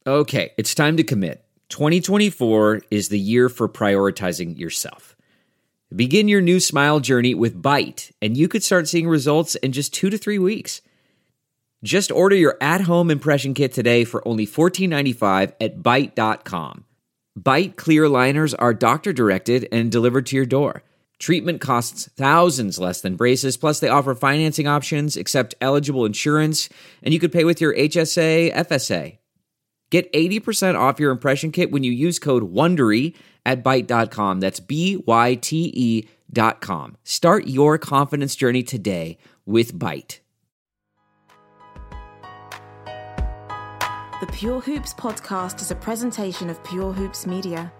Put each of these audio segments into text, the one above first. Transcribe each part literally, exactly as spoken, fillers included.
Okay, it's time to commit. twenty twenty-four is the year for prioritizing yourself. Begin your new smile journey with Byte, and you could start seeing results in just two to three weeks. Just order your at-home impression kit today for only fourteen ninety-five at byte dot com. Byte clear aligners are doctor-directed and delivered to your door. Treatment costs thousands less than braces, plus they offer financing options, accept eligible insurance, and you could pay with your H S A, F S A. Get eighty percent off your impression kit when you use code WONDERY at byte dot com. That's B Y T E dot com. Start your confidence journey today with Byte. The Pure Hoops podcast is a presentation of Pure Hoops Media.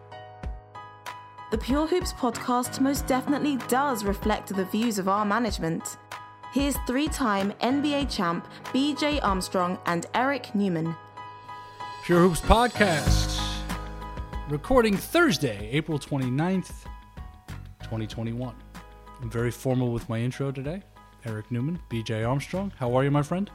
The Pure Hoops podcast most definitely does reflect the views of our management. Here's three-time N B A champ B J Armstrong and Eric Newman. Pure Hoops Podcast, recording Thursday, April twenty-ninth, twenty twenty-one. I'm very formal with my intro today. Eric Newman, B J Armstrong. How are you, my friend?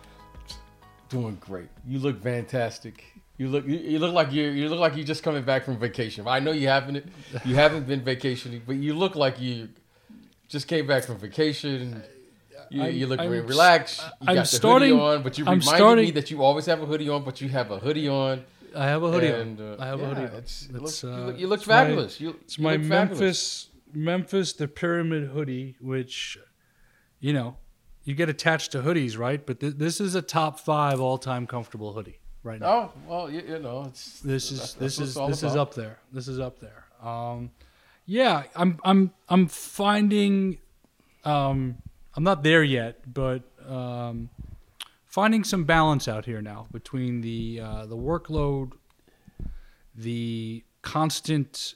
Doing great. You look fantastic. You look you, you look like you you look like you're just coming back from vacation. I know you haven't you haven't been vacationing, but you look like you just came back from vacation. You, you look I'm, very relaxed. You I'm got the starting, hoodie on, but you I'm reminded starting, me that you always have a hoodie on, but you have a hoodie on. I have a hoodie and, on. Uh, I have yeah, a hoodie on. It's, it It's, looks, you uh, look, you look it's fabulous. My, you, it's you my look Memphis, fabulous. Memphis, the Pyramid hoodie, which, you know, you get attached to hoodies, right? But th- this is a top five all-time comfortable hoodie right now. Oh well, you, you know, it's This is that's, this that's is what it's this all is about. up there. This is up there. Um, yeah, I'm I'm I'm finding, um, I'm not there yet, but um, finding some balance out here now between the uh, the workload, the constant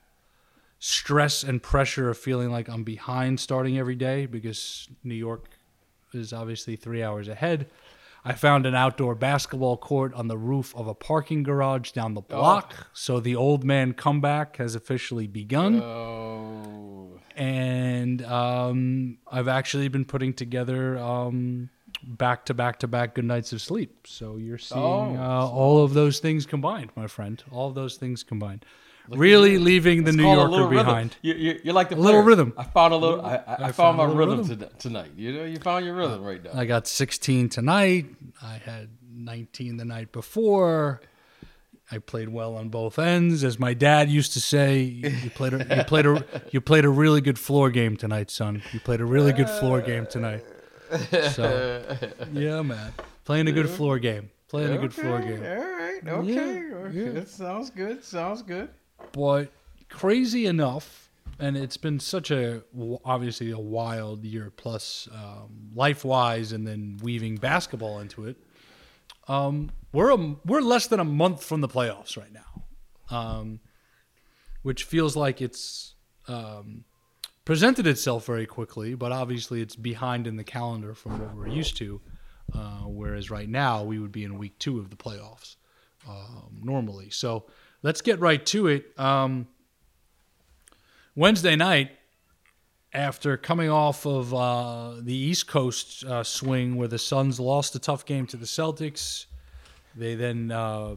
stress and pressure of feeling like I'm behind starting every day because New York is obviously three hours ahead. I found an outdoor basketball court on the roof of a parking garage down the block. Oh. So the old man comeback has officially begun. Oh. And um, I've actually been putting together um, back-to-back-to-back good nights of sleep. So you're seeing Oh. uh, all of those things combined, my friend. All of those things combined. Look really leaving the New Yorker behind. You, you, you're like the a little rhythm. I found a little. I, I, I, I found, found my rhythm, rhythm. To, tonight. You know, you found your rhythm right now. I got sixteen tonight. I had nineteen the night before. I played well on both ends, as my dad used to say. You played a, you played a you played a really good floor game tonight, son. You played a really good floor game tonight. So, yeah, man, playing a good floor game. Playing okay, a good floor game. All right. Okay. Yeah, okay. yeah. That sounds good. Sounds good. But crazy enough, and it's been such a, obviously a wild year plus um, life-wise and then weaving basketball into it. Um, we're a, we're less than a month from the playoffs right now, um, which feels like it's um, presented itself very quickly, but obviously it's behind in the calendar from what we're used to, uh, whereas right now we would be in week two of the playoffs um, normally. So let's get right to it. Um, Wednesday night, after coming off of uh, the East Coast uh, swing where the Suns lost a tough game to the Celtics, they then uh,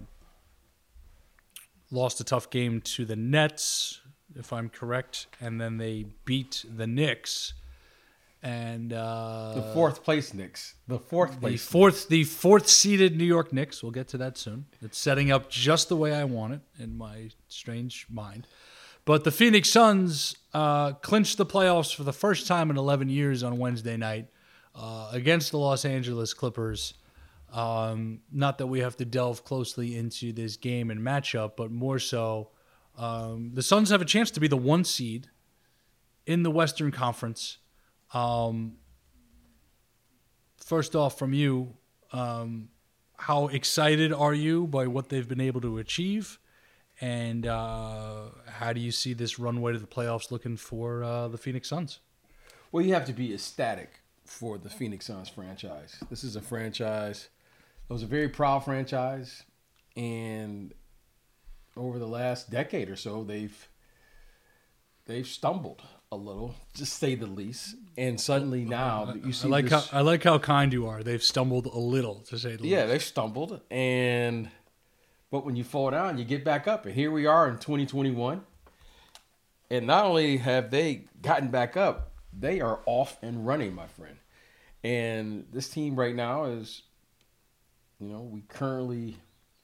lost a tough game to the Nets, if I'm correct, and then they beat the Knicks. And uh, the fourth place Knicks. The fourth place. The fourth, the fourth seeded New York Knicks. We'll get to that soon. It's setting up just the way I want it in my strange mind. But the Phoenix Suns uh, clinched the playoffs for the first time in eleven years on Wednesday night uh, against the Los Angeles Clippers. Um, not that we have to delve closely into this game and matchup, but more so, um, the Suns have a chance to be the one seed in the Western Conference. Um, first off, from you, um, how excited are you by what they've been able to achieve? And uh, how do you see this runway to the playoffs looking for uh, the Phoenix Suns? Well, you have to be ecstatic for the Phoenix Suns franchise. This is a franchise that was a very proud franchise. And over the last decade or so, they've they've stumbled a little, to say the least. And suddenly now you see I like this, how I like how kind you are. They've stumbled a little, to say the least. Yeah, they've stumbled. And But when you fall down, you get back up. And here we are in twenty twenty-one. And not only have they gotten back up, they are off and running, my friend. And this team right now is, you know, we currently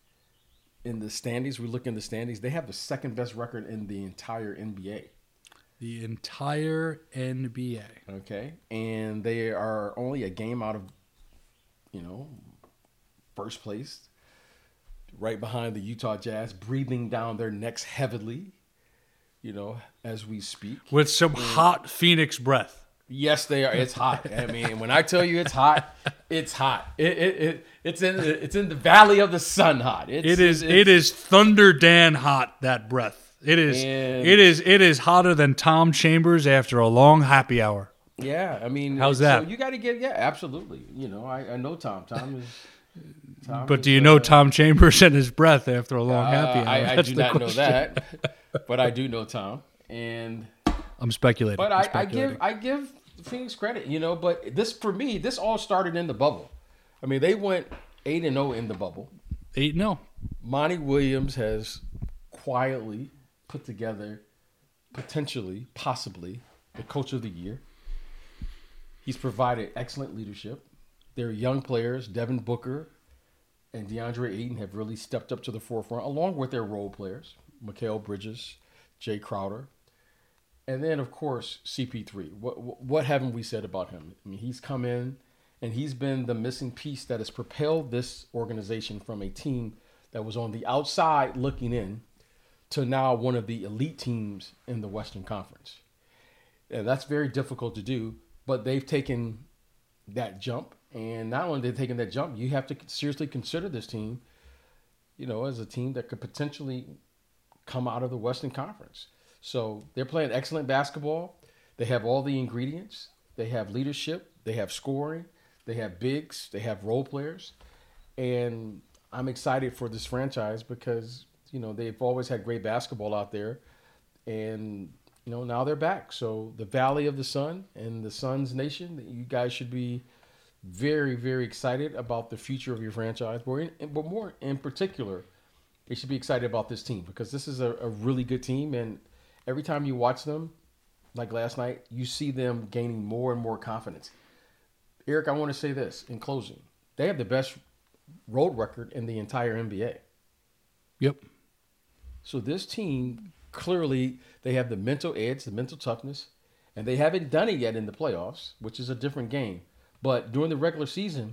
in the standings, we look in the standings, they have the second best record in the entire N B A. The entire N B A. Okay. And they are only a game out of, you know, first place, right behind the Utah Jazz, breathing down their necks heavily, you know, as we speak. With some and, hot Phoenix breath. Yes, they are. It's hot. I mean, when I tell you it's hot, it's hot. It it, it it's in the, it's in the valley of the sun hot. It's, it is it's, it is Thunder Dan hot, that breath. It is it is it is hotter than Tom Chambers after a long happy hour. Yeah, I mean, how's that? So you got to get yeah, absolutely. You know, I, I know Tom. Tom is. Tom but is, do you know uh, Tom Chambers and his breath after a long uh, happy hour? I, I That's do the not question. know that, but I do know Tom, and I'm speculating. but I'm I, I speculating. give I give Phoenix credit, you know. But this for me, this all started in the bubble. I mean, they went eight and zero in the bubble. eight and oh. Monty Williams has quietly put together, potentially, possibly, the coach of the year. He's provided excellent leadership. Their young players, Devin Booker and DeAndre Ayton, have really stepped up to the forefront, along with their role players, Mikal Bridges, Jay Crowder. And then, of course, C P three. What, what haven't we said about him? I mean, he's come in, and he's been the missing piece that has propelled this organization from a team that was on the outside looking in to now one of the elite teams in the Western Conference. And that's very difficult to do, but they've taken that jump. And not only they've taken that jump, you have to seriously consider this team, you know, as a team that could potentially come out of the Western Conference. So they're playing excellent basketball. They have all the ingredients. They have leadership. They have scoring. They have bigs. They have role players. And I'm excited for this franchise because, you know, they've always had great basketball out there. And, you know, now they're back. So the Valley of the Sun and the Suns Nation, you guys should be very, very excited about the future of your franchise. But, in, but more in particular, they should be excited about this team because this is a, a really good team. And every time you watch them, like last night, you see them gaining more and more confidence. Eric, I want to say this in closing. They have the best road record in the entire N B A. Yep. So this team, clearly, they have the mental edge, the mental toughness, and they haven't done it yet in the playoffs, which is a different game. But during the regular season,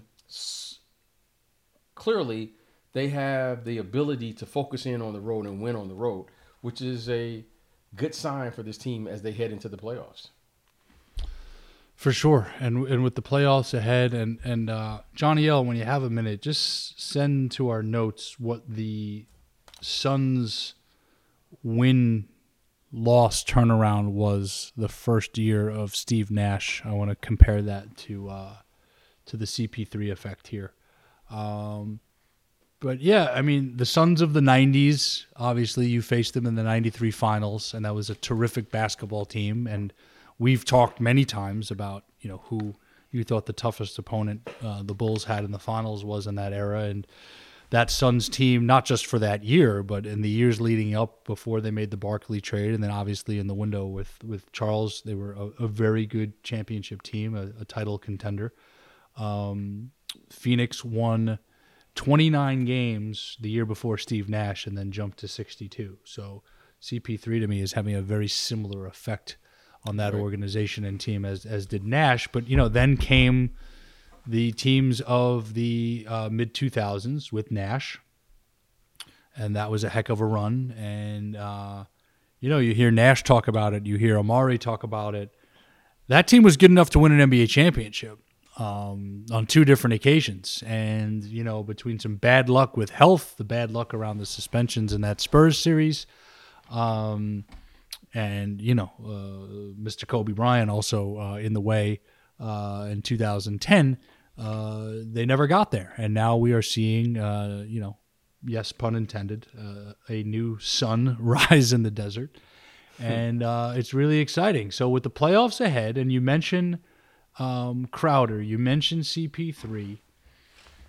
clearly, they have the ability to focus in on the road and win on the road, which is a good sign for this team as they head into the playoffs. For sure. And and with the playoffs ahead, and, and uh, Johnny L, when you have a minute, just send to our notes what the Suns' win-loss turnaround was the first year of Steve Nash. I want to compare that to uh, to the C P three effect here. Um, but, yeah, I mean, the Suns of the nineties, obviously you faced them in the ninety-three finals, and that was a terrific basketball team. And we've talked many times about, you know, who you thought the toughest opponent uh, the Bulls had in the finals was in that era. And that Suns team, not just for that year, but in the years leading up before they made the Barkley trade, and then obviously in the window with, with Charles, they were a, a very good championship team, a, a title contender. Um, Phoenix won twenty-nine games the year before Steve Nash and then jumped to sixty-two. So C P three to me is having a very similar effect on that right. organization and team as as did Nash. But, you know, then came the teams of the uh, mid two thousands with Nash, and that was a heck of a run. And, uh, you know, you hear Nash talk about it. You hear Amari talk about it. That team was good enough to win an N B A championship um, on two different occasions. And, you know, between some bad luck with health, the bad luck around the suspensions in that Spurs series, um, and, you know, uh, Mister Kobe Bryant also uh, in the way uh, in two thousand ten, uh, they never got there. And now we are seeing, uh, you know, yes, pun intended, uh, a new sun rise in the desert. And uh, it's really exciting. So with the playoffs ahead, and you mentioned um, Crowder, you mentioned C P three,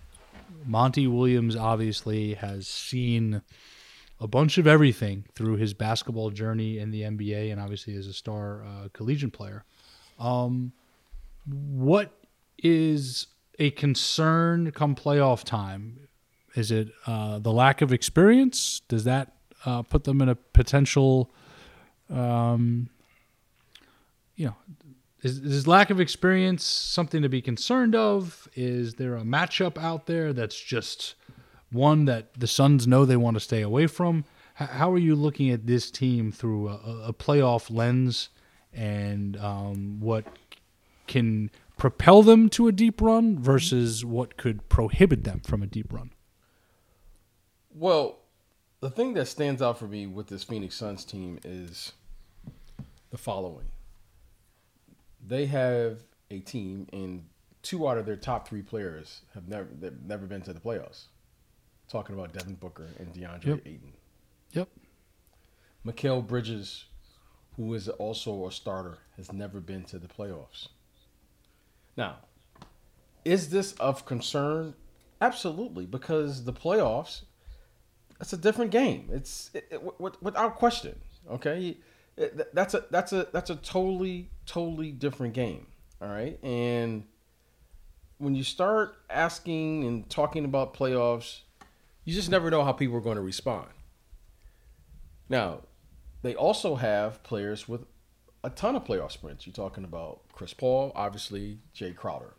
Monty Williams obviously has seen a bunch of everything through his basketball journey in the N B A and obviously as a star uh, collegiate player. Um, what is a concern come playoff time? Is it uh, the lack of experience? Does that uh, put them in a potential, um, you know, is, is lack of experience something to be concerned of? Is there a matchup out there that's just one that the Suns know they want to stay away from? H- how are you looking at this team through a, a playoff lens and um, what can propel them to a deep run versus what could prohibit them from a deep run? Well, the thing that stands out for me with this Phoenix Suns team is the following. They have a team, and two out of their top three players have never they've never been to the playoffs. Talking about Devin Booker and DeAndre Yep. Ayton. Yep. Mikal Bridges, who is also a starter, has never been to the playoffs. Now, is this of concern? Absolutely, because the playoffs, that's a different game. It's it, it, w- without question. Okay, it, that's a that's a that's a totally totally different game. All right, and when you start asking and talking about playoffs, you just never know how people are going to respond. Now, they also have players with a ton of playoff sprints. You're talking about Chris Paul, obviously, Jay Crowder.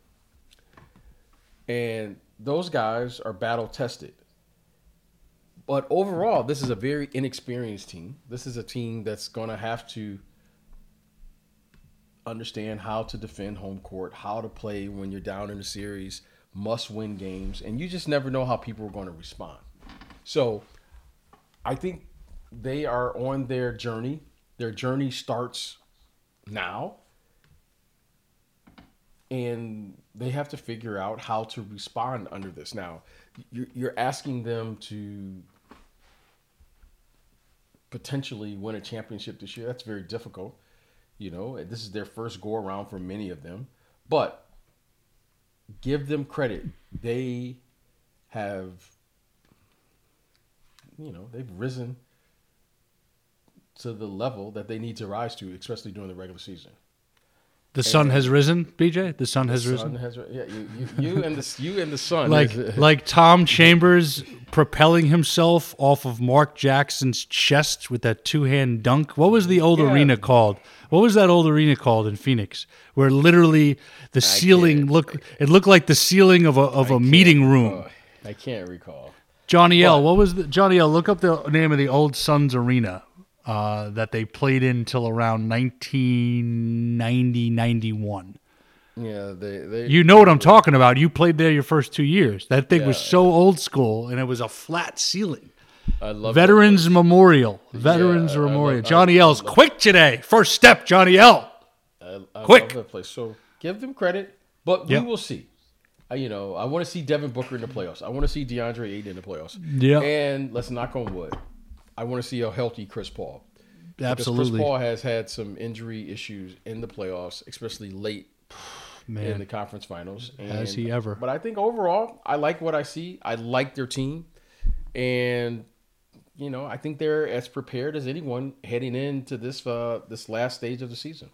And those guys are battle tested. But overall, this is a very inexperienced team. This is a team that's going to have to understand how to defend home court, how to play when you're down in the series, must-win games, and you just never know how people are going to respond. So I think they are on their journey. Their journey starts now, and they have to figure out how to respond under this. Now, you're, you're asking them to potentially win a championship this year. That's very difficult. You know, this is their first go around for many of them, but give them credit. They have, you know, they've risen to the level that they need to rise to, especially during the regular season. The sun And- has risen, B J. The sun has The risen. sun has, yeah, you, you, you and the you and the sun, Like is- like Tom Chambers propelling himself off of Mark Jackson's chest with that two hand dunk. What was the old Yeah. arena called? What was that old arena called in Phoenix? Where literally the ceiling can't- looked it looked like the ceiling of a of I a can't meeting room. recall. I can't recall. Johnny L. But- What was the Johnny L? Look up the name of the old Suns arena uh, that they played in till around nineteen ninety ninety-one. Yeah, they, they You know what I'm talking about. You played there your first two years. That thing was Yeah. so old school, and it was a flat ceiling. I love Veterans Memorial. Veterans I Memorial. love- I- Johnny I L's love- quick today. First step, Johnny L. I, I Quick. love that place. So give them credit, but Yep. we will see. Uh, you know, I want to see Devin Booker in the playoffs. I want to see DeAndre Ayton in the playoffs. Yeah. And let's knock on wood. I want to see a healthy Chris Paul. Because Absolutely. Chris Paul has had some injury issues in the playoffs, especially late in the Man, conference finals. And, Has he ever. But I think overall, I like what I see. I like their team. And, you know, I think they're as prepared as anyone heading into this uh, this last stage of the season.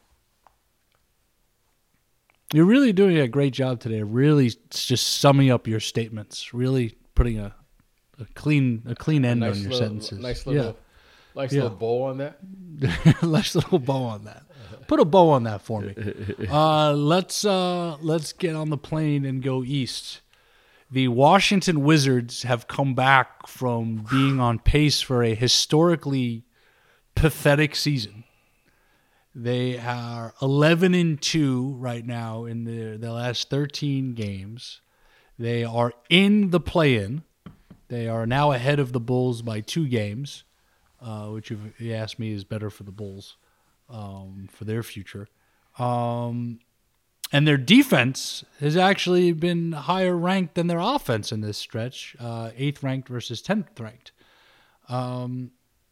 you're really doing a great job today. Really just summing up your statements. Really putting a, a clean a clean end nice on your little, sentences. Nice little, nice Yeah. little bow on that. Yeah. Nice little bow on that. Put a bow on that for me. Uh, let's uh, let's get on the plane and go east. The Washington Wizards have come back from being on pace for a historically pathetic season. They are eleven and two right now in the the last thirteen games. They are in the play-in. They are now ahead of the Bulls by two games, uh, which you've you asked me is better for the Bulls um, for their future. Um, and their defense has actually been higher ranked than their offense in this stretch, uh, eighth ranked versus tenth ranked. Um,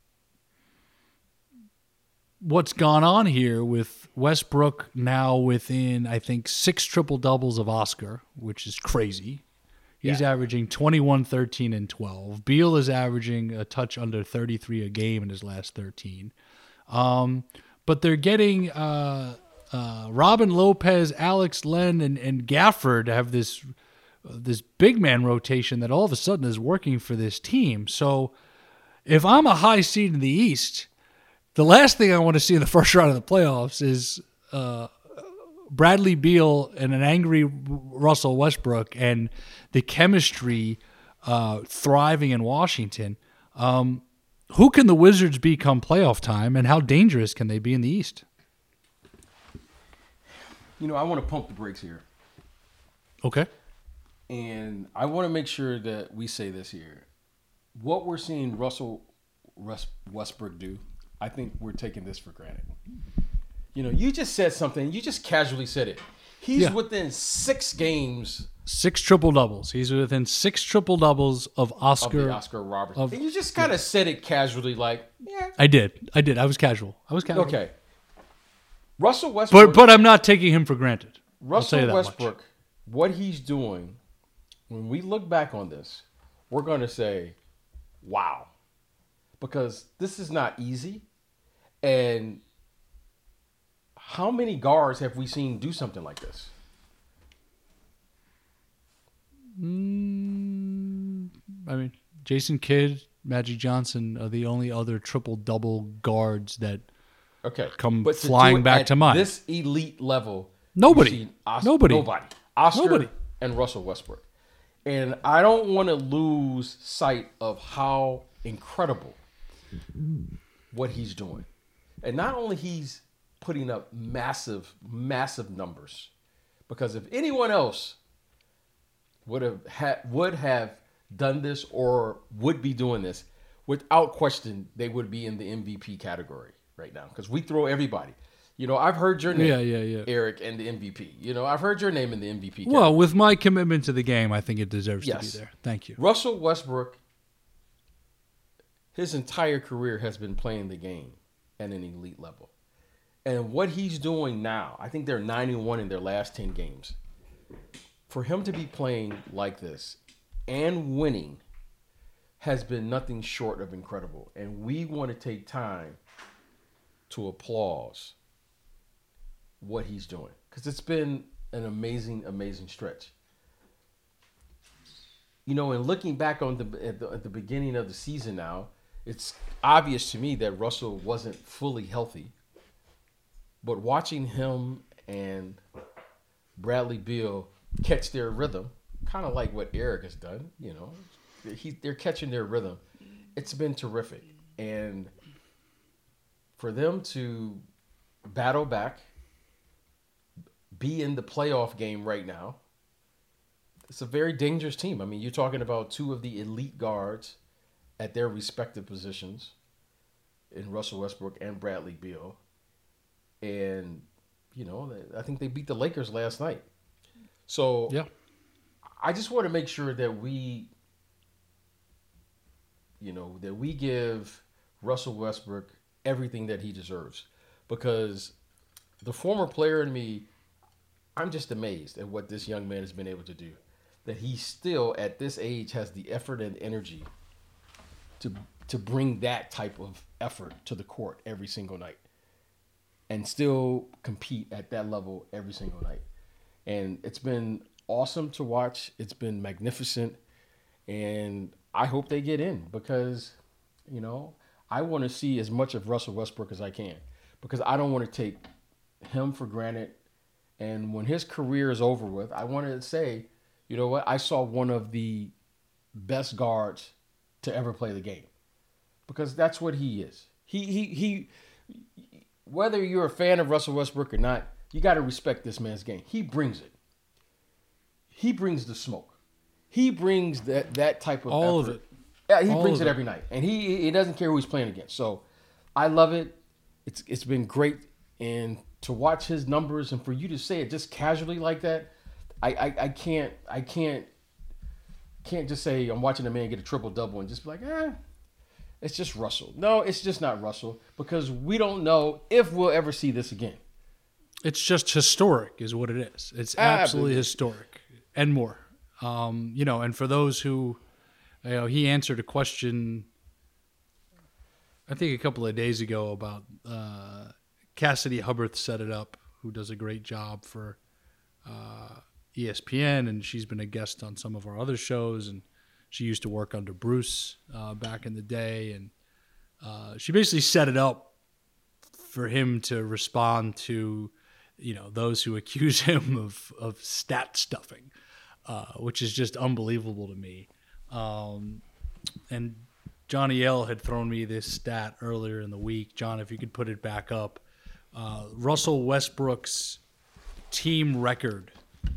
what's gone on here with Westbrook now within, I think, six triple doubles of Oscar, which is crazy. He's Yeah. averaging twenty-one, thirteen, and twelve. Beal is averaging a touch under thirty-three a game in his last thirteen. Um, but they're getting uh, uh, Robin Lopez, Alex Len, and, and Gafford have this uh, this big man rotation that all of a sudden is working for this team. So if I'm a high seed in the East, the last thing I want to see in the first round of the playoffs is uh, Bradley Beal and an angry Russell Westbrook and the chemistry uh, thriving in Washington. Um, who can the Wizards be come playoff time, and how dangerous can they be in the East? You know, I want to pump the brakes here. Okay. And I want to make sure that we say this here. What we're seeing Russell Westbrook do, I think we're taking this for granted. You know, you just said something. You just casually said it. He's Yeah. within six games Six triple doubles. He's within six triple doubles of of Oscar. the Oscar Robertson. of- and you just kind of said it casually, like, yeah, I did. I did. I was casual. I was casual. okay. Russell Westbrook. But but I'm not taking him for granted. I'll tell Russell you that much. Westbrook, what he's doing, when we look back on this, we're going to say, wow. Because this is not easy. And how many guards have we seen do something like this? Mm, I mean, Jason Kidd, Magic Johnson are the only other triple double guards that Okay. come But to do flying it back at to mind. This elite level. Nobody. you've seen Os- Nobody. Nobody. Oscar Nobody. and Russell Westbrook. And I don't want to lose sight of how incredible what he's doing. And not only he's putting up massive, massive numbers, because if anyone else would have ha- would have done this or would be doing this, without question, they would be in the M V P category right now. Because we throw everybody. You know, I've heard your name, Yeah, yeah, yeah. Eric, and the M V P. You know, I've heard your name in the M V P category. Well, with my commitment to the game, I think it deserves Yes. to be there. Thank you. Russell Westbrook, his entire career has been playing the game at an elite level. And what he's doing now, I think they're nine and one in their last ten games. For him to be playing like this and winning has been nothing short of incredible. And we want to take time to applaud what he's doing, because it's been an amazing, amazing stretch. You know, and looking back on the at, the at the beginning of the season now, it's obvious to me that Russell wasn't fully healthy. But watching him and Bradley Beal catch their rhythm, kind of like what Eric has done, you know, he, they're catching their rhythm. It's been terrific. And for them to battle back, be in the playoff game right now, it's a very dangerous team. I mean, you're talking about two of the elite guards at their respective positions in Russell Westbrook and Bradley Beal. And, you know, I think they beat the Lakers last night. So Yeah. I just want to make sure that we, you know, that we give Russell Westbrook everything that he deserves. Because the former player in me, I'm just amazed at what this young man has been able to do. That he still, at this age, has the effort and energy to to bring that type of effort to the court every single night. And still compete at that level every single night. And it's been awesome to watch. It's been magnificent. And I hope they get in because, you know, I want to see as much of Russell Westbrook as I can because I don't want to take him for granted. And when his career is over with, I want to say, you know what? I saw one of the best guards to ever play the game because that's what he is. He, he, he, Whether you're a fan of Russell Westbrook or not, you got to respect this man's game. He brings it. He brings the smoke. He brings that that type of All effort. of it. Yeah, he All brings of it it. every night, and he he doesn't care who he's playing against. So, I love it. It's it's been great, and to watch his numbers and for you to say it just casually like that, I I, I can't I can't can't just say I'm watching a man get a triple double and just be like, eh. It's just Russell. No, it's just not Russell because we don't know if we'll ever see this again. It's just historic is what it is. It's Ah, absolutely but- historic and more. Um, you know, and for those who, you know, he answered a question, I think a couple of days ago about uh, Cassidy Hubbarth set it up, who does a great job for uh, E S P N, and she's been a guest on some of our other shows, and she used to work under Bruce uh, back in the day, and uh, she basically set it up for him to respond to, you know, those who accuse him of, of stat stuffing, uh, which is just unbelievable to me. Um, and Johnny L had thrown me this stat earlier in the week. John, if you could put it back up. Uh, Russell Westbrook's team record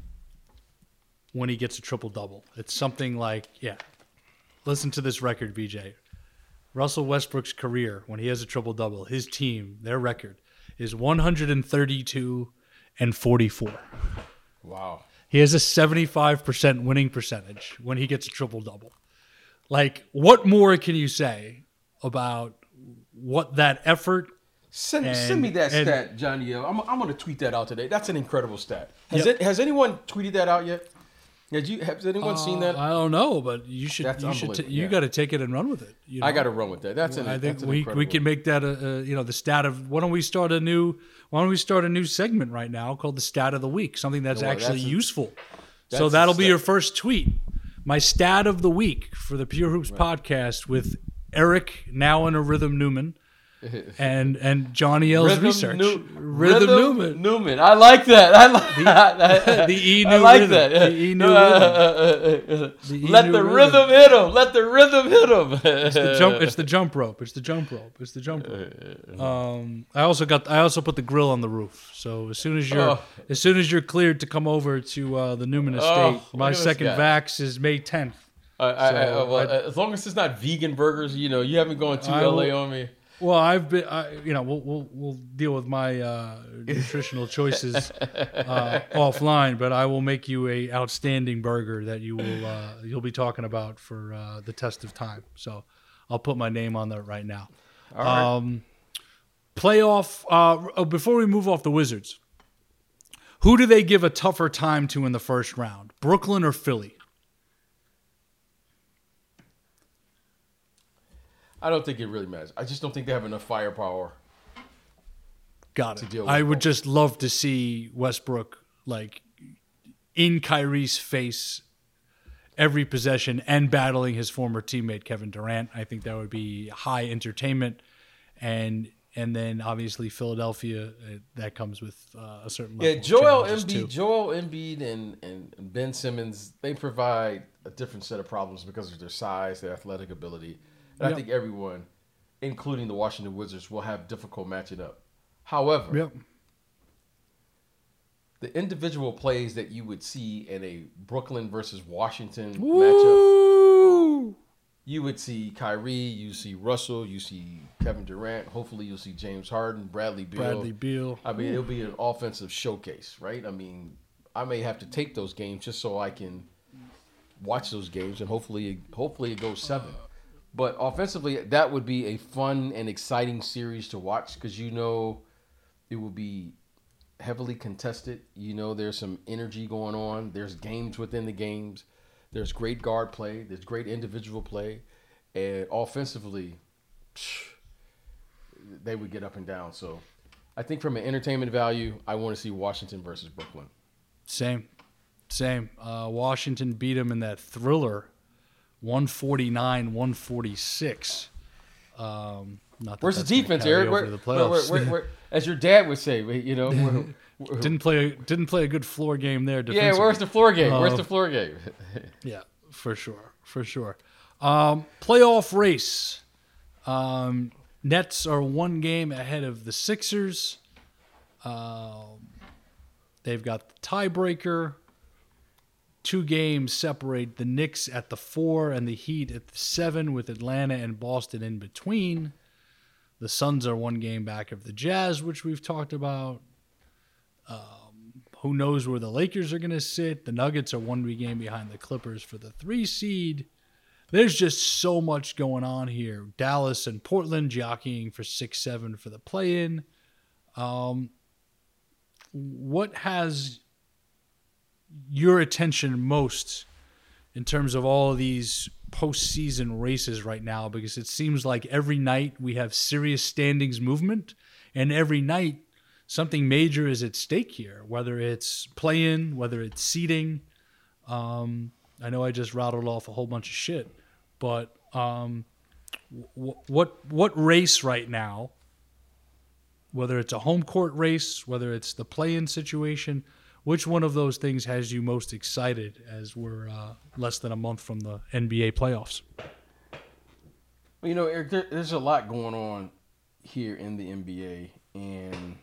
when he gets a triple-double. It's something like, yeah, listen to this record, V J. Russell Westbrook's career, when he has a triple-double, his team, their record, is one hundred thirty-two and forty-four. Wow. He has a seventy-five percent winning percentage when he gets a triple-double. Like, what more can you say about what that effort? Send, and, send me that and, stat, Johnny L. I'm, I'm going to tweet that out today. That's an incredible stat. Has Yep. it, has anyone tweeted that out yet? Has you has anyone uh, seen that? I don't know, but you should. That's you should. T- unbelievable, you yeah. got to take it and run with it. You know? I got to run with that. That's an. I think that's an we incredible. we can make that a, a you know the stat of why don't we start a new why don't we start a new segment right now called the stat of the week, something that's Well, actually that's a- useful. that's So a that'll be stat. your first tweet. My stat of the week for the Pure Hoops podcast with Eric, now in a Rhythm Newman, and and Johnny L's Rhythm research. Nu- Rhythm, Newman. Newman. I like that. I like that. The E I new like rhythm. that. The E new Uh, rhythm. uh, uh, uh, The E Let new the rhythm. rhythm hit him. Let the rhythm hit him. It's the jump. It's the jump rope. It's the jump rope. It's the jump rope. Um, I also got. I also put the grill on the roof. So as soon as you're, Oh. as soon as you're cleared to come over to uh, the Newman Estate, Oh, look my at this second guy. vax is May tenth. I, I, I, So, well, I- as long as it's not vegan burgers, you know, you haven't gone too I L A will- on me. Well, I've been. I, you know, we'll we'll we'll deal with my uh, nutritional choices uh, offline, but I will make you a outstanding burger that you will uh, you'll be talking about for uh, the test of time. So I'll put my name on that right now. All right. Um, playoff. Uh, oh, before we move off the Wizards, who do they give a tougher time to in the first round? Brooklyn or Philly? I don't think it really matters. I just don't think they have enough firepower. Got To it. deal with I would both. just love to see Westbrook like in Kyrie's face every possession and battling his former teammate Kevin Durant. I think that would be high entertainment, and and then obviously Philadelphia uh, that comes with uh, a certain level Yeah, of Joel challenges, Embiid, too. Joel Embiid, and and Ben Simmons, they provide a different set of problems because of their size, their athletic ability, and Yep. I think everyone, including the Washington Wizards, will have difficult matching up. However, Yep. the individual plays that you would see in a Brooklyn versus Washington matchup, Woo! you would see Kyrie, you see Russell, you see Kevin Durant. Hopefully, you'll see James Harden, Bradley Beal. Bradley Beal. I mean, it'll be an offensive showcase, right? I mean, I may have to tape those games just so I can watch those games, and hopefully, hopefully it goes seven. But offensively, that would be a fun and exciting series to watch because you know it will be heavily contested. You know, there's some energy going on. There's games within the games. There's great guard play. There's great individual play, and offensively, psh, they would get up and down. So, I think from an entertainment value, I want to see Washington versus Brooklyn. Same, same. Uh, Washington beat them in that thriller, one forty-nine, one forty-six. Um, not that Where's the that's gonna defense, carry Eric? over Where, to the where, playoffs. where, where, as your dad would say, you know, where, where- didn't play didn't play a good floor game there. yeah. Defensively. Where's the floor game? Where's Uh, the floor game? Yeah, for sure, for sure. Um, playoff race. Um, Nets are one game ahead of the Sixers. Um, they've got the tiebreaker. Two games separate the Knicks at the four and the Heat at the seven, with Atlanta and Boston in between. The Suns are one game back of the Jazz, which we've talked about. Um, who knows where the Lakers are going to sit? The Nuggets are one game behind the Clippers for the three seed. There's just so much going on here. Dallas and Portland jockeying for six seven for the play-in. Um, what has your attention most in terms of all of these postseason races right now, because it seems like every night we have serious standings movement, and every night something major is at stake here, whether it's play-in, whether it's seeding. Um, I know I just rattled off a whole bunch of shit, but um, w- what what race right now, whether it's a home court race, whether it's the play-in situation, which one of those things has you most excited as we're uh, less than a month from the N B A playoffs? Well, you know, Eric, there, there's a lot going on here in the N B A, and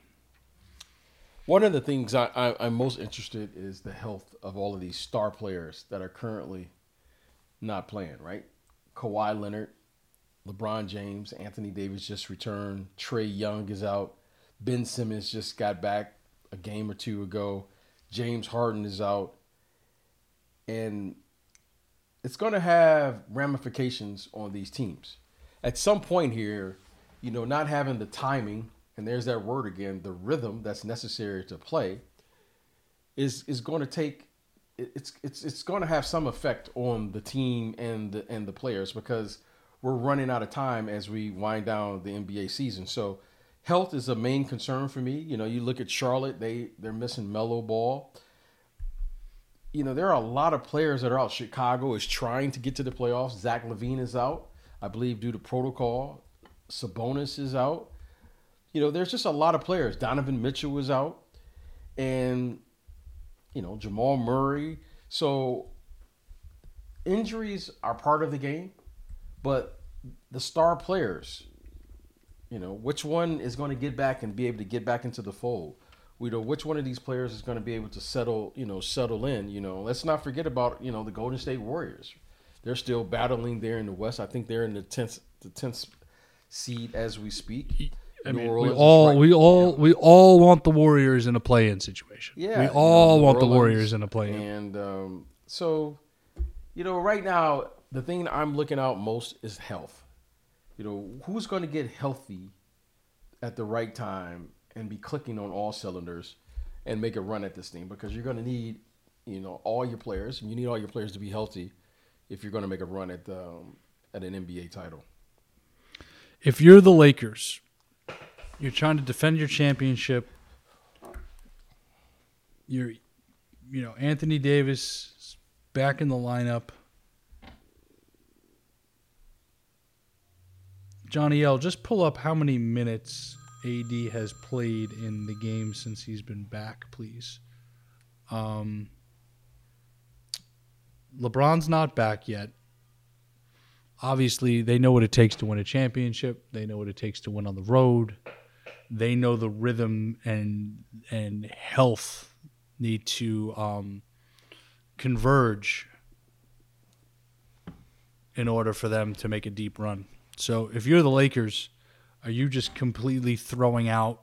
one of the things I, I, I'm most interested in is the health of all of these star players that are currently not playing, right? Kawhi Leonard, LeBron James, Anthony Davis just returned, Trae Young is out, Ben Simmons just got back a game or two ago, James Harden is out, and it's going to have ramifications on these teams. At some point here, you know, not having the timing, and there's that word again, the rhythm that's necessary to play, is is going to take it's it's it's going to have some effect on the team and the and the players, because we're running out of time as we wind down the N B A season. So health is a main concern for me. You know, you look at Charlotte, they they're missing Melo Ball. You know, there are a lot of players that are out. Chicago is trying to get to the playoffs. Zach LaVine is out, I believe, due to protocol. Sabonis is out. You know, there's just a lot of players. Donovan Mitchell is out. And, you know, Jamal Murray. So injuries are part of the game. But the star players, you know, which one is going to get back and be able to get back into the fold? We know which one of these players is going to be able to settle, you know, settle in. You know, let's not forget about, you know, the Golden State Warriors. They're still battling there in the West. I think they're in the tenth, the tenth seed as we speak. I mean, we all, right, we all, yeah. we all want the Warriors in a play-in situation. Yeah, we all you know, want the Orleans, Warriors in a play-in. And um, so, you know, right now the thing I'm looking out most is health. You know, who's going to get healthy at the right time and be clicking on all cylinders and make a run at this thing, because you're going to need, you know, all your players, and you need all your players to be healthy if you're going to make a run at the, um, at an N B A title. If you're the Lakers, you're trying to defend your championship. You're, you know, Anthony Davis is back in the lineup. Johnny L, just pull up how many minutes A D has played in the game since he's been back, please. Um, LeBron's not back yet. Obviously, they know what it takes to win a championship. They know what it takes to win on the road. They know the rhythm and and health need to um, converge in order for them to make a deep run. So if you're the Lakers, are you just completely throwing out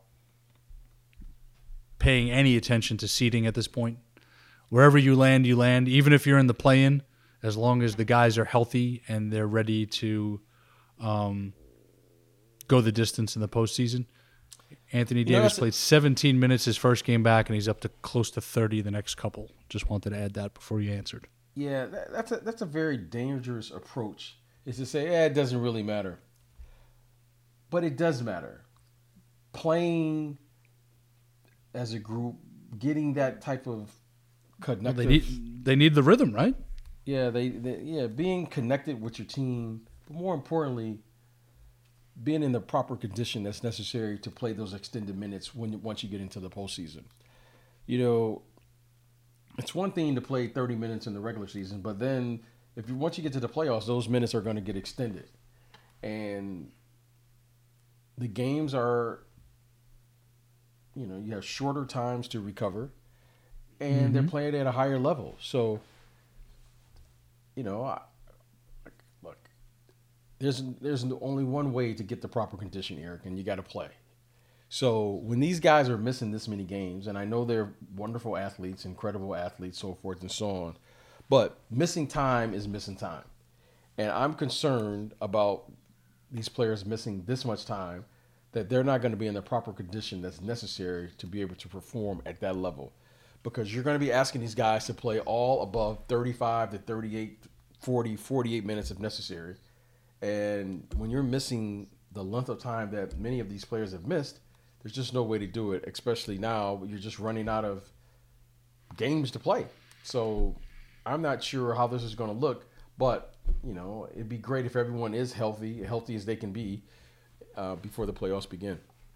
paying any attention to seeding at this point? Wherever you land, you land. Even if you're in the play-in, as long as the guys are healthy and they're ready to um, go the distance in the postseason. Anthony Davis you know, played seventeen minutes his first game back, and he's up to close to thirty the next couple. Just wanted to add that before you answered. Yeah, that, that's a that's a very dangerous approach. Is to say, eh, it doesn't really matter. But it does matter. Playing as a group, getting that type of connective. Well, they need they need the rhythm, right? Yeah, they, they yeah, being connected with your team, but more importantly, being in the proper condition that's necessary to play those extended minutes when once you get into the postseason. You know, it's one thing to play thirty minutes in the regular season, but then if you once you get to the playoffs, those minutes are going to get extended, and the games are, you know, you have shorter times to recover, and mm-hmm. they're playing at a higher level. So, you know, I, look, there's there's only one way to get the proper condition, Eric, and you got to play. So when these guys are missing this many games, and I know they're wonderful athletes, incredible athletes, so forth and so on, but missing time is missing time. And I'm concerned about these players missing this much time, that they're not going to be in the proper condition that's necessary to be able to perform at that level. because you're going to be asking these guys to play all above thirty-five to thirty-eight, forty, forty-eight minutes if necessary. And when you're missing the length of time that many of these players have missed, there's just no way to do it, especially now you're just running out of games to play. So I'm not sure how this is going to look, but, you know, it'd be great if everyone is healthy, healthy as they can be uh, before the playoffs begin.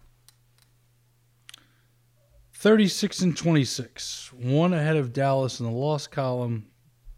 thirty-six and twenty-six, one ahead of Dallas in the loss column,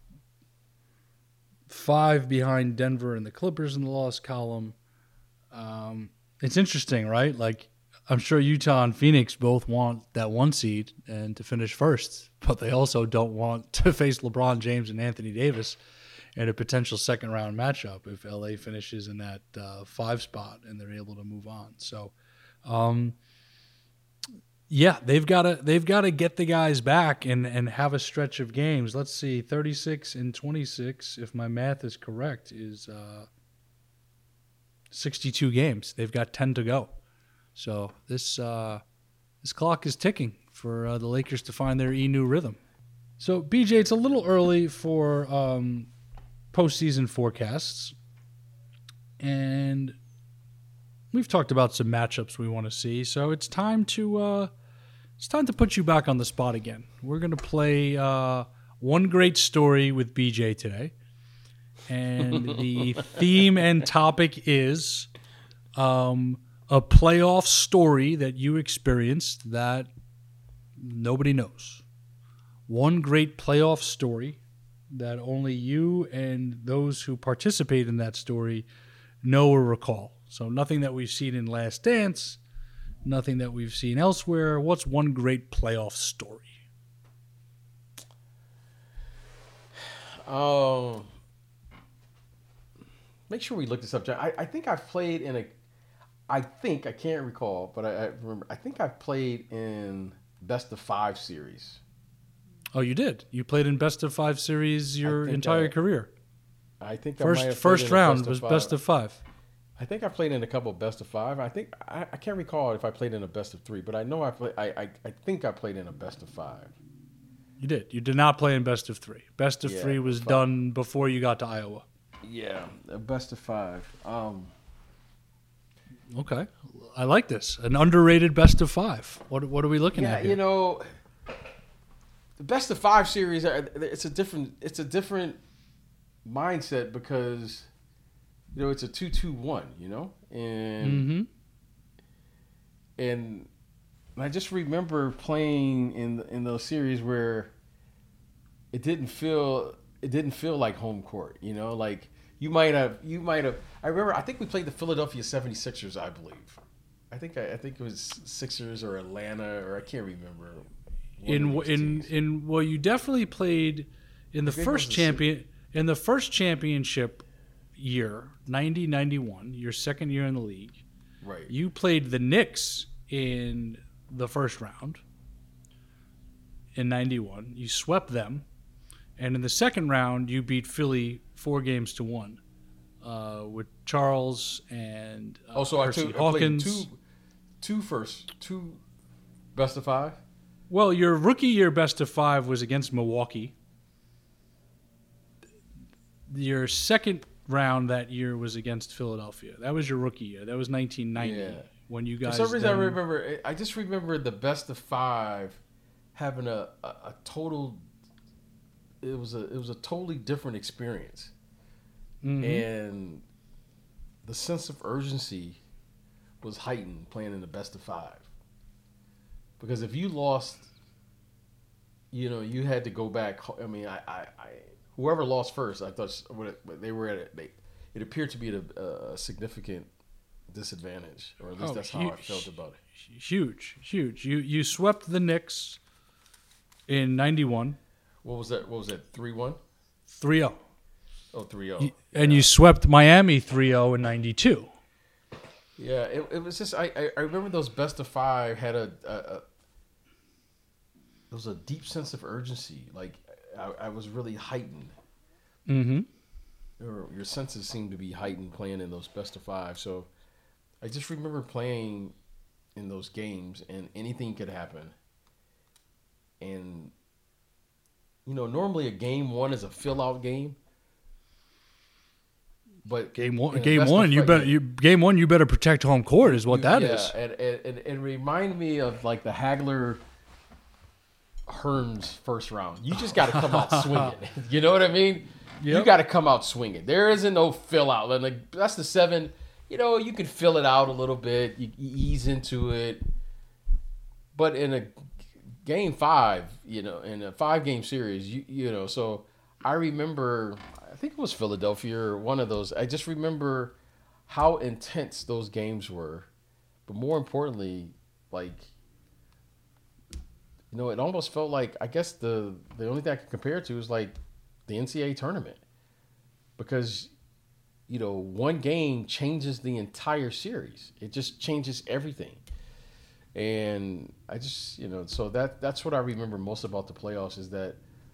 five behind Denver and the Clippers in the loss column. Um, it's interesting, right? Like, I'm sure Utah and Phoenix both want that one seed and to finish first, but they also don't want to face LeBron James and Anthony Davis in a potential second round matchup if L A finishes in that uh, five spot and they're able to move on. So, um, yeah, they've got to they've got to get the guys back and, and have a stretch of games. Let's see, thirty-six and twenty-six, if my math is correct, is uh, sixty-two games. They've got ten to go. So this uh, this clock is ticking for uh, the Lakers to find their E-new rhythm. So, B J, it's a little early for um, postseason forecasts, and we've talked about some matchups we want to see. So it's time to uh, it's time to put you back on the spot again. We're going to play uh, one great story with B J today, and the theme and topic is um, a playoff story that you experienced that nobody knows. One great playoff story that only you and those who participate in that story know or recall. So nothing that we've seen in Last Dance, nothing that we've seen elsewhere. What's one great playoff story? Um, make sure we look this up, John. I, I think I've played in a. I think I can't recall, but I, I remember. I think I've played in best of five series. Oh, you did. You played in best of five series your entire I, career. I think I first might have first round best was of best of five. I think I played in a couple of best of five. I think I, I can't recall if I played in a best of three, but I know I play. I, I I think I played in a best of five. You did. You did not play in best of three. Best of Yeah, three was five. done before you got to Iowa. Yeah, a best of five. Um, Okay, I like this. An underrated best of five. What what are we looking yeah, at here? you know, the best of five series. are- It's a different. It's a different mindset because you know it's a two two one. You know, and Mm-hmm. and I just remember playing in in those series where it didn't feel it didn't feel like home court. You know, like you might have you might have. I remember. I think we played the Philadelphia seventy-sixers, I believe. I think I, I think it was Sixers or Atlanta or I can't remember. One In of those in teams. in well, you definitely played in the think it first was the champion in the first championship year, ninety ninety-one, your second year in the league. Right. You played the Knicks in the first round in ninety-one. You swept them, and in the second round, you beat Philly four games to one uh, with Charles and uh, Also, I, Percy took, I played Hawkins. two, two first, two best of five. Well, your rookie year best of five was against Milwaukee. Your second round that year was against Philadelphia. That was your rookie year. That was nineteen ninety Yeah. when you For guys. some reason, then- I remember. I just remember the best of five having a, a, a total. It was a it was a totally different experience, Mhm. and the sense of urgency was heightened playing in the best of five. Because if you lost, you know, you had to go back. I mean, I, I, I whoever lost first, I thought they were at it. They, it appeared to be at a, a significant disadvantage, or at least Oh, that's how I huge. felt about it. Huge, huge. You you swept the Knicks in ninety-one, What was that? What was that? three one? three oh. Oh, three oh. And you swept Miami three oh in ninety-two. Yeah, it, it was just I, I I remember those best of five had a, a, a there was a deep sense of urgency. Like I, I was really heightened. Mm-hmm. Your, your senses seemed to be heightened playing in those best of five. So I just remember playing in those games, and anything could happen. And You know, normally a game one is a fill out game. But Game one, in a game best one, of you five- better you game one, you better protect home court, is what that yeah, is. and, and, and it reminded me of like the Hagler Hearns first round. You just got to come out swinging. You know what I mean? You Yep. got to come out swinging. There isn't no fill out. Like that's the seven. You know, you can fill it out a little bit. You, you ease into it. But in a game five, you know, in a five game series, you you know, so I remember. I think it was Philadelphia or one of those. I just remember how intense those games were. But more importantly, like, you know, it almost felt like, I guess the, the only thing I could compare it to is like the N C double A tournament. Because, you know, one game changes the entire series. It just changes everything. And I just, you know, so that that's what I remember most about the playoffs is that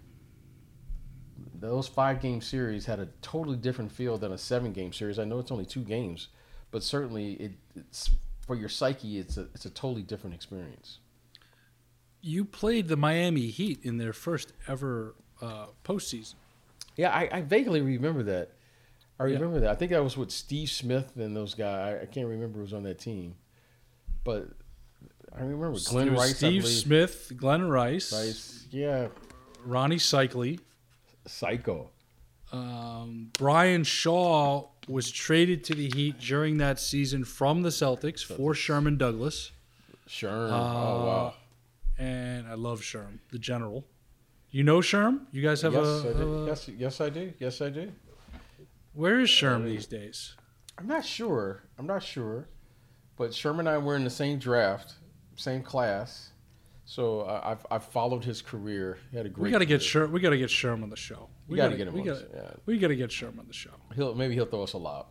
those five-game series had a totally different feel than a seven-game series. I know it's only two games, but certainly it, it's for your psyche, it's a it's a totally different experience. You played the Miami Heat in their first ever uh, postseason. Yeah, I, I vaguely remember that. I Yeah. remember that. I think that was with Steve Smith and those guys. I, I can't remember who was on that team, but I remember Glenn There was Rice. I Steve believe. Smith, Glenn Rice, Rice, yeah, Ronnie Cycli. psycho. Um, Brian Shaw was traded to the Heat during that season from the Celtics for Sherman Douglas. Sherm. Uh, oh wow. And I love Sherm, the general. You know Sherm? You guys have Yes, a, I do. a- yes, yes, I do. Yes, I do. Where is Sherm these days? I'm not sure. I'm not sure. But Sherman and I were in the same draft, same class. So I- I've I've followed his career. He had a great. We got to get career. Sherm. We got to get Sherm on the show. We gotta get him We on got. the- yeah. We got to get Sherm on the show He'll maybe he'll throw us a lob.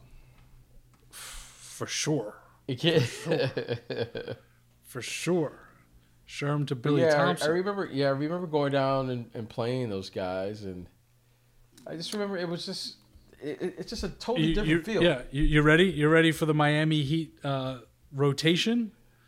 for sure. He can't. For sure. Sherm to Billy yeah, I, I Thompson. remember. Yeah, I remember going down and, and playing those guys, and I just remember it was just it, it- it's just a totally You- different you- feel. Yeah, you, you ready? You ready for the Miami Heat uh, rotation?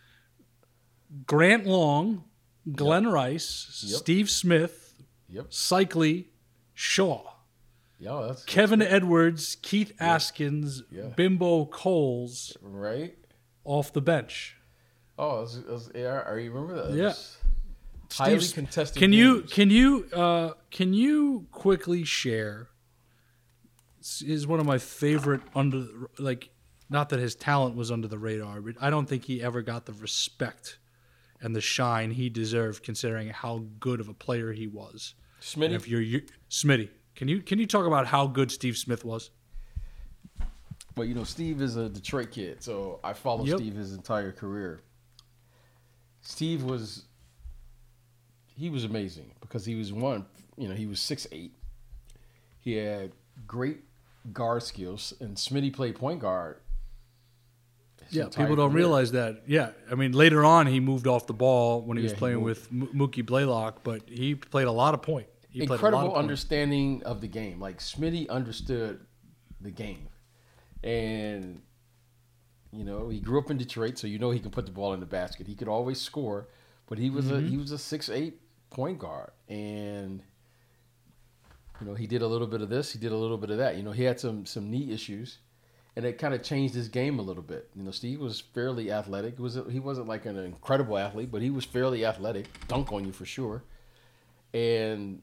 Grant Long, Glenn Rice, Yep. Steve Smith, Yep. Cycli, Shaw, Yeah, that's Kevin Edwards, Keith Askins, Yeah. Bimbo Coles right. off the bench. Oh, it was, it was, yeah, I remember that. It Yeah. was highly Steve, contested. Can you games. can you uh, can you quickly share? This is one of my favorite under like not that his talent was under the radar, but I don't think he ever got the respect and the shine he deserved, considering how good of a player he was. And Smitty? if you're you, Smitty, can you can you talk about how good Steve Smith was? Well, you know, Steve is a Detroit kid, so I followed Yep. Steve his entire career. Steve was he was amazing because he was one, you know, he was six eight. He had great guard skills, and Smitty played point guard. his Yeah, entire people don't career. realize that. Yeah, I mean, later on he moved off the ball when he was Yeah, he playing moved. with M- Mookie Blaylock, but he played a lot of point. He played a lot Incredible of point. understanding of the game. Like Smitty understood the game, and you know he grew up in Detroit, so you know he can put the ball in the basket. He could always score, but he was Mm-hmm. a he was a six eight point guard, and you know he did a little bit of this, he did a little bit of that. You know he had some some knee issues, and it kind of changed his game a little bit. You know Steve was fairly athletic. It was he wasn't like an incredible athlete, but he was fairly athletic, dunk on you for sure, and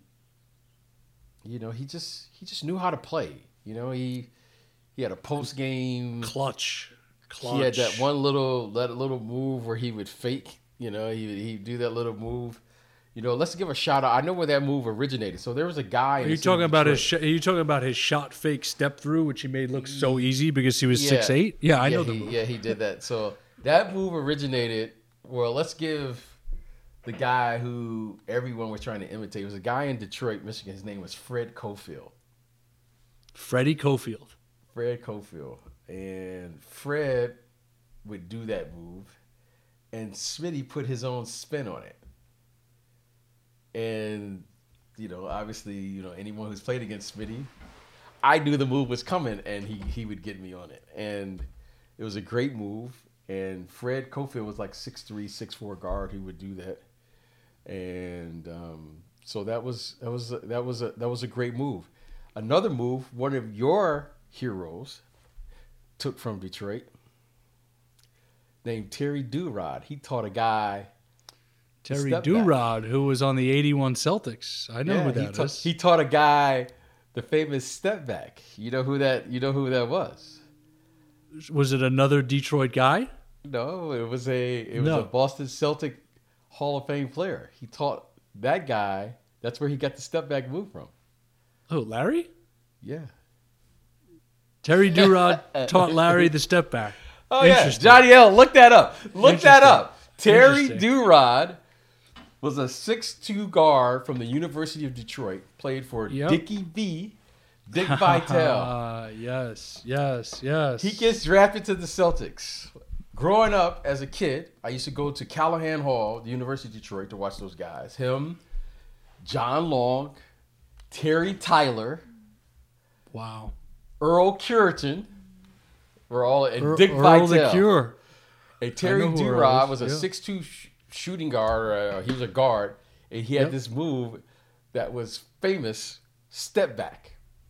you know, he just he just knew how to play. You know, he he had a post game. Clutch. Clutch. He had that one little that little move where he would fake. You know, he he'd do that little move. You know, let's give a shout out. I know where that move originated. So there was a guy. Are in you the city of talking about his? Detroit. Sh- are you talking about his shot fake step through, which he made look so easy because he was Yeah. six eight? Yeah, I yeah, know the he, move. Yeah, he did that. So that move originated. Well, let's give the guy who everyone was trying to imitate. It was a guy in Detroit, Michigan. His name was Fred Cofield. Freddie Cofield. Fred Cofield. And Fred would do that move, and Smitty put his own spin on it. And, you know, obviously, you know, anyone who's played against Smitty, I knew the move was coming, and he, he would get me on it. And it was a great move. And Fred Cofield was like six three, six four guard who would do that. And um, So that was that was that was a that was a great move. Another move, one of your heroes took from Detroit, named Terry Durod. He taught a guy. Terry step Durod, who was on the eighty-one Celtics. I know Yeah, who he that ta- is. He taught a guy the famous step back. You know who that? You know who that was? Was it another Detroit guy? No, it was a it was No. a Boston Celtic Hall of Fame player. He taught that guy. That's where he got the step back move from. Oh, Larry? Yeah. Terry Durod taught Larry the step back. Oh yeah, Interesting. Johnny L. Look that up. Look that Interesting. up. Terry Interesting. Durod was a six two guard from the University of Detroit. Played for Yep. Dickie V, Dick Vitale. Ah, yes, yes, yes. He gets drafted to the Celtics. Growing up as a kid, I used to go to Callahan Hall, the University of Detroit, to watch those guys. Him, John Long, Terry Tyler, Wow. Earl Cureton, were all and Earl, Dick Earl Vitale. the Cure. And Terry I know who Earl Durod is, was a yeah. six two sh- shooting guard. Or, uh, he was a guard, and he had Yep. this move that was famous: step back.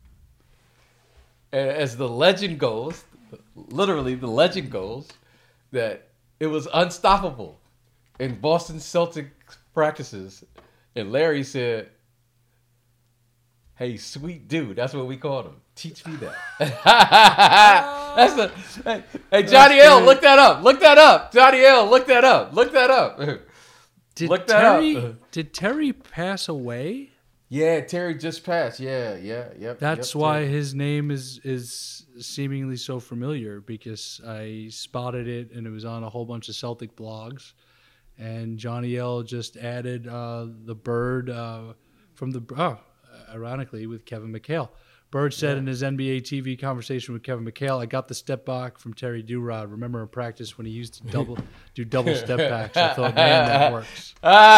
And as the legend goes, literally the legend goes, that it was unstoppable in Boston Celtics practices. And Larry said, "Hey, sweet dude," that's what we called him. Teach me that. That's the hey, hey Johnny That's L. great. Look that up. Look that up. Johnny L. Look that up. Look that up. Did Look that Terry, up. Did Terry pass away? Yeah, Terry just passed. Yeah, yeah, yep. That's yep, why Terry. his name is is seemingly so familiar, because I spotted it and it was on a whole bunch of Celtic blogs, and Johnny L just added uh, the Bird uh, from the oh, ironically with Kevin McHale. Bird said in his N B A T V conversation with Kevin McHale, "I got the step back from Terry Durod. Remember in practice when he used to double do double step backs? I thought, man, that works."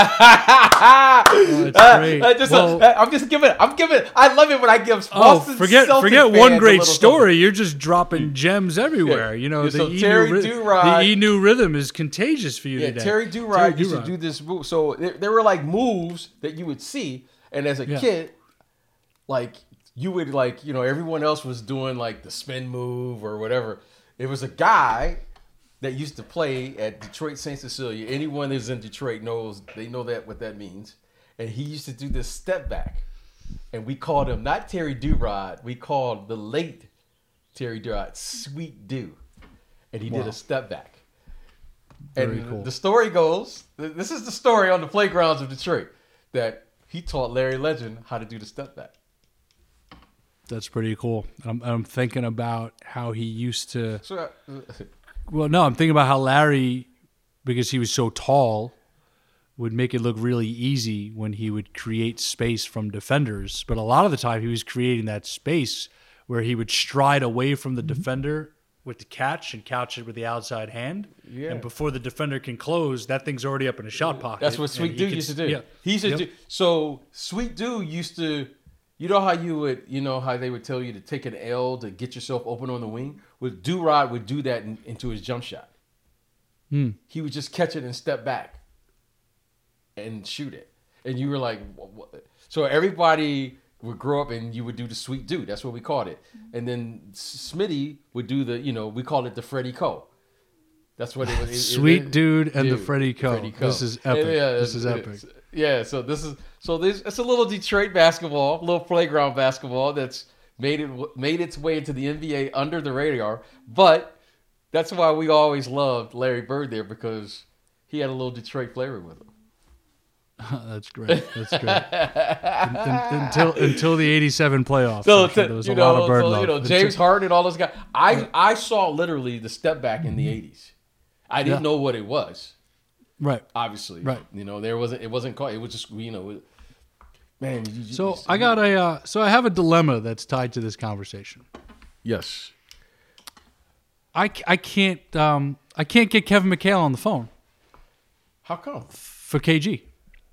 oh, it's great. I just, Well- uh, I'm just giving. I'm giving. I love it when I give. Oh, Boston forget Celtic forget fans one a great little story. You're just dropping gems everywhere. Yeah. You know, Yeah, the, so E Terry new, Durod- the E new rhythm is contagious for you Yeah, today. Terry Durod Terry used Durod. to do this move. So there, there were like moves that you would see, and as a Yeah. kid, like you would like you know everyone else was doing like the spin move or whatever. It was a guy that used to play at Detroit Saint Cecilia. Anyone that's in Detroit knows they know that what that means. And he used to do this step back, and we called him not Terry Durod. We called the late Terry Durod Sweet Dew, and he did Wow. a step back. Very and cool. the story goes, this is the story on the playgrounds of Detroit, that he taught Larry Legend how to do the step back. That's pretty cool. I'm, I'm thinking about how he used to. So, uh, Well, no, I'm thinking about how Larry, because he was so tall, would make it look really easy when he would create space from defenders. But a lot of the time, he was creating that space where he would stride away from the defender with the catch and couch it with the outside hand. Yeah. And before the defender can close, that thing's already up in a shot pocket. that's what and Sweet he Dew can- used to do. Yeah. He used to Yep. do. So Sweet Dew used to, you know how you would, you know how they would tell you to take an L to get yourself open on the wing? With Durod would do that in, into his jump shot. Hmm. He would just catch it and step back and shoot it. And you were like, what, what? So everybody would grow up and you would do the Sweet Dew. That's what we called it. And then Smitty would do the, you know, we called it the Freddie Coe. That's what it was. It- it- Sweet it- Dude and the Dude, Freddie Coe. Freddie Coe. This is epic. Yeah, This is it- epic. it's- Yeah, so this is so this it's a little Detroit basketball, little playground basketball that's made it made its way into the N B A under the radar. But that's why we always loved Larry Bird there, because he had a little Detroit flavor with him. That's great. That's great. Un- un- until until the eighty-seven playoffs, So I'm sure there was you a know, lot of bird so, love. you know, Until- James Harden, all those guys. I I saw literally the step back in the eighties. I didn't Yeah. know what it was. Right. Obviously, Right. You know, there wasn't. It wasn't called. It was just you know, it, man. You, you, So you- I got a uh, so I have a dilemma that's tied to this conversation. yes. I, c- I can't um I can't get Kevin McHale on the phone How come? for K G.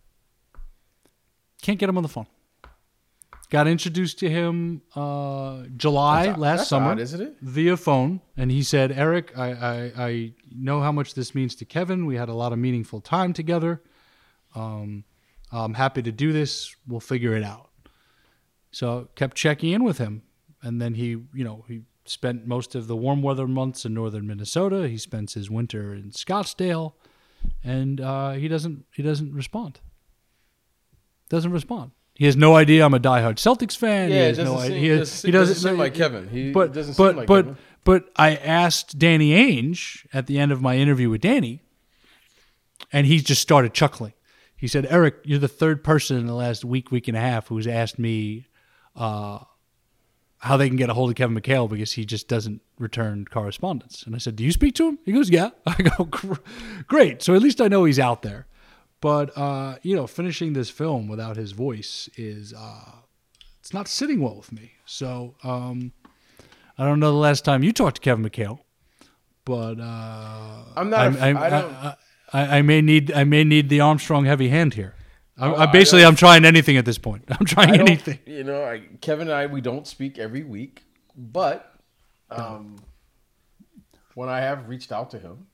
Can't get him on the phone. Got introduced to him uh, July That's odd- last that's summer odd, isn't it? via phone, and he said, "Eric, I, I I know how much this means to Kevin. We had a lot of meaningful time together. Um, I'm happy to do this. We'll figure it out. So kept checking in with him. And then he, you know, he spent most of the warm weather months in northern Minnesota. He spends his winter in Scottsdale, and uh, he doesn't he doesn't respond. Doesn't respond. He has no idea I'm a diehard Celtics fan. Yeah, he it has doesn't no seem, idea. He, has, doesn't, he doesn't, doesn't seem like Kevin. He but, doesn't but, seem like but, Kevin. But I asked Danny Ainge at the end of my interview with Danny, and he just started chuckling. He said, Eric, you're the third person in the last week, week and a half who's asked me uh, how they can get a hold of Kevin McHale because he just doesn't return correspondence. And I said, do you speak to him? He goes, yeah. I go, great. So at least I know he's out there. But, uh, you know, finishing this film without his voice is, uh, it's not sitting well with me. So um, I don't know the last time you talked to Kevin McHale, but uh, I'm not. I, a, I, I don't. I, I, I may need I may need the Armstrong heavy hand here. I, Oh, I basically I I'm trying anything at this point. I'm trying I don't- anything. You know, I, Kevin and I, we don't speak every week, but um, when I have reached out to him,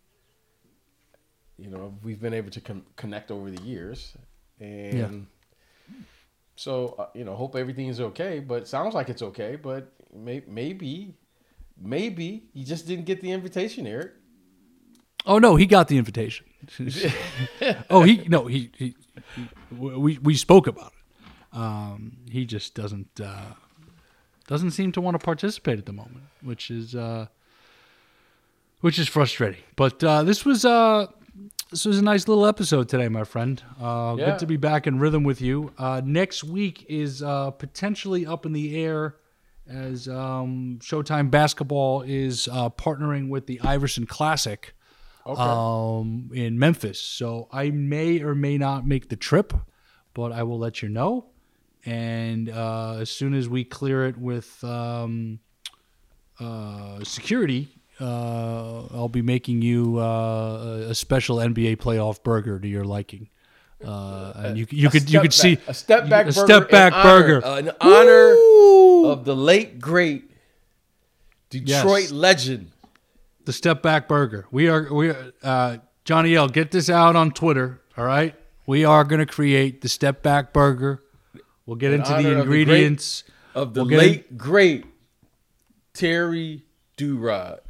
you know, we've been able to con- connect over the years, and so uh, you know, hope everything is okay. But sounds like it's okay. But may- maybe, maybe you just didn't get the invitation, Eric. Oh no, he got the invitation. oh, he no, he, he, he we we spoke about it. Um, he just doesn't uh, doesn't seem to want to participate at the moment, which is uh, which is frustrating. But uh, this was uh, this was a nice little episode today, my friend. Uh, Yeah. Good to be back in rhythm with you. Uh, next week is uh, potentially up in the air as um, Showtime Basketball is uh, partnering with the Iverson Classic. Okay. Um, in Memphis. So I may or may not make the trip, but I will let you know. And uh, as soon as we clear it with um, uh, security, uh, I'll be making you uh, a special N B A playoff burger to your liking. Uh, and you you A could you step could see back- a step back a burger step back in burger honor, in honor Woo! of the late great Detroit Yes. legend. The step back burger. We are we are, uh, Johnny L. Get this out on Twitter. All right, we are going to create the step back burger. We'll get In into honor the of the ingredients Of the We'll get late great Terry Durod.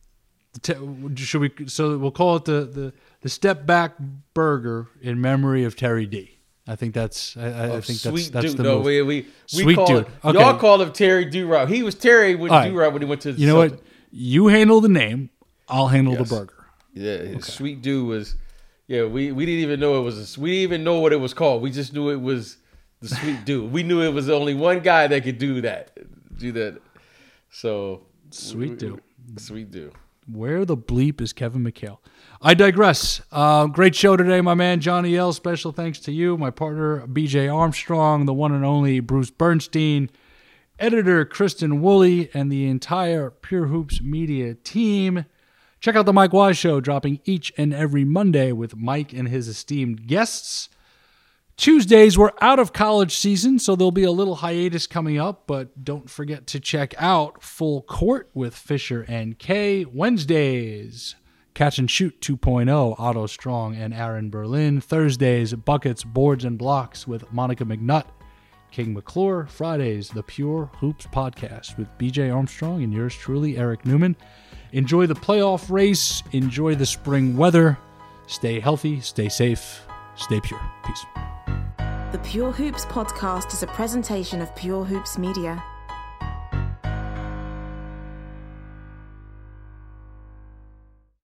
Te- should we? So we'll call it the the the step back burger in memory of Terry D. I think that's I, I Oh, think sweet that's that's dude. the no, move. we we, we Sweet call dude. It, Okay. Y'all call him Terry Durod. He was Terry with All right. Durod when he went to. The You know what? Celtics. You handle the name. I'll handle Yes. the burger. Yeah, his sweet dude was. Yeah, we, we didn't even know it was. A, we didn't even know what it was called. We just knew it was the sweet dude. We knew it was only one guy that could do that. Do that. So Sweet we- dude. Sweet dude. Where the bleep is Kevin McHale? I digress. Uh, great show today, my man Johnny L. Special thanks to you, my partner B J Armstrong, the one and only Bruce Bernstein, editor Kristen Woolley, and the entire Pure Hoops Media team. Check out the Mike Wise Show, dropping each and every Monday with Mike and his esteemed guests. Tuesdays, we're out of college season, so there'll be a little hiatus coming up, but don't forget to check out Full Court with Fisher and Kay. Wednesdays, Catch and Shoot two point oh, Otto Strong and Aaron Berlin. Thursdays, Buckets, Boards, and Blocks with Monica McNutt, King McClure. Fridays, the Pure Hoops Podcast with B J Armstrong and yours truly, Eric Newman. Enjoy the playoff race. Enjoy the spring weather. Stay healthy, stay safe, stay pure. Peace. The Pure Hoops podcast is a presentation of Pure Hoops Media.